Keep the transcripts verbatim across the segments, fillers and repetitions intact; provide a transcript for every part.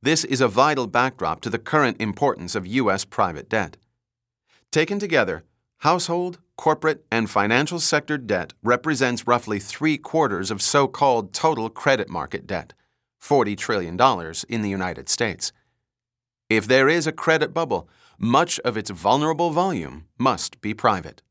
This is a vital backdrop to the current importance of U S private debt. Taken together, household, corporate, and financial sector debt represents roughly three-quarters of so-called total credit market debt, forty trillion dollars in the United States. If there is a credit bubble, much of its vulnerable volume must be private.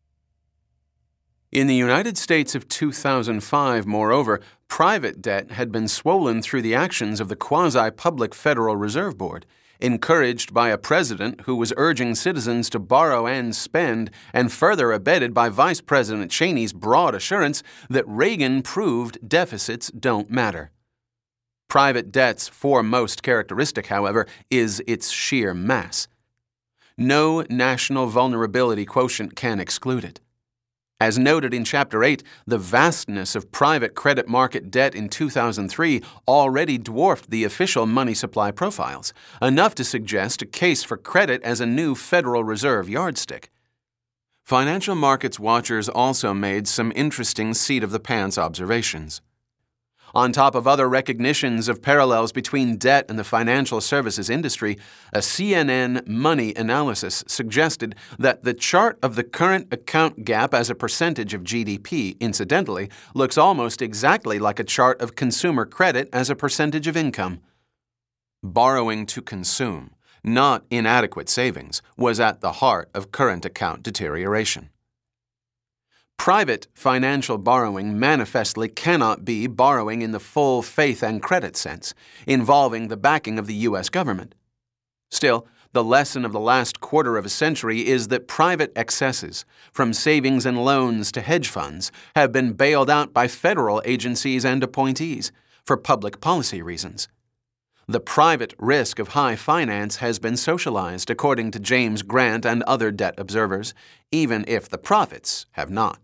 In the United States of two thousand five, moreover, private debt had been swollen through the actions of the quasi-public Federal Reserve Board, encouraged by a president who was urging citizens to borrow and spend, and further abetted by Vice President Cheney's broad assurance that Reagan proved deficits don't matter. Private debt's foremost characteristic, however, is its sheer mass. No national vulnerability quotient can exclude it. As noted in Chapter eight, the vastness of private credit market debt in two thousand three already dwarfed the official money supply profiles, enough to suggest a case for credit as a new Federal Reserve yardstick. Financial markets watchers also made some interesting seat-of-the-pants observations. On top of other recognitions of parallels between debt and the financial services industry, a C N N Money analysis suggested that the chart of the current account gap as a percentage of G D P, incidentally, looks almost exactly like a chart of consumer credit as a percentage of income. Borrowing to consume, not inadequate savings, was at the heart of current account deterioration. Private financial borrowing manifestly cannot be borrowing in the full faith and credit sense, involving the backing of the U S government. Still, the lesson of the last quarter of a century is that private excesses, from savings and loans to hedge funds, have been bailed out by federal agencies and appointees for public policy reasons. The private risk of high finance has been socialized, according to James Grant and other debt observers, even if the profits have not.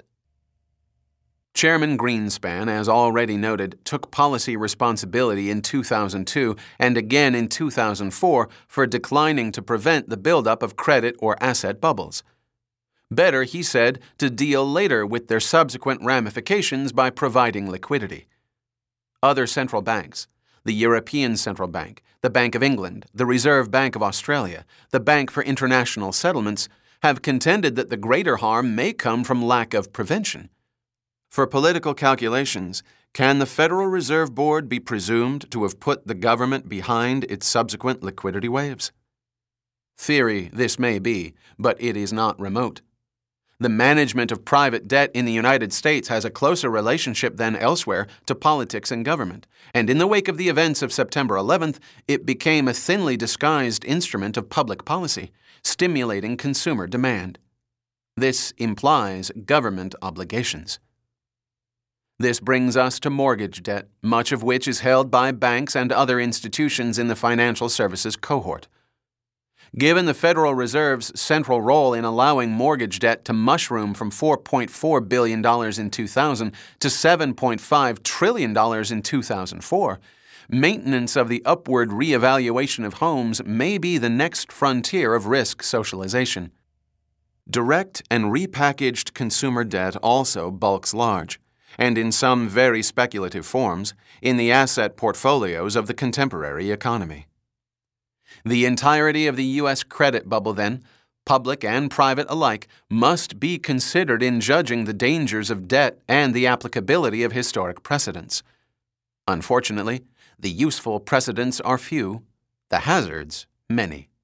Chairman Greenspan, as already noted, took policy responsibility in two thousand two and again in two thousand four for declining to prevent the buildup of credit or asset bubbles. Better, he said, to deal later with their subsequent ramifications by providing liquidity. Other central banks, the European Central Bank, the Bank of England, the Reserve Bank of Australia, the Bank for International Settlements, have contended that the greater harm may come from lack of prevention. For political calculations, can the Federal Reserve Board be presumed to have put the government behind its subsequent liquidity waves? Theory, this may be, but it is not remote. The management of private debt in the United States has a closer relationship than elsewhere to politics and government, and in the wake of the events of September eleventh, it became a thinly disguised instrument of public policy, stimulating consumer demand. This implies government obligations. This brings us to mortgage debt, much of which is held by banks and other institutions in the financial services cohort. Given the Federal Reserve's central role in allowing mortgage debt to mushroom from four point four billion dollars in two thousand to seven point five trillion dollars in two thousand four, maintenance of the upward reevaluation of homes may be the next frontier of risk socialization. Direct and repackaged consumer debt also bulks large, and in some very speculative forms, in the asset portfolios of the contemporary economy. The entirety of the U S credit bubble, then, public and private alike, must be considered in judging the dangers of debt and the applicability of historic precedents. Unfortunately, the useful precedents are few, the hazards many.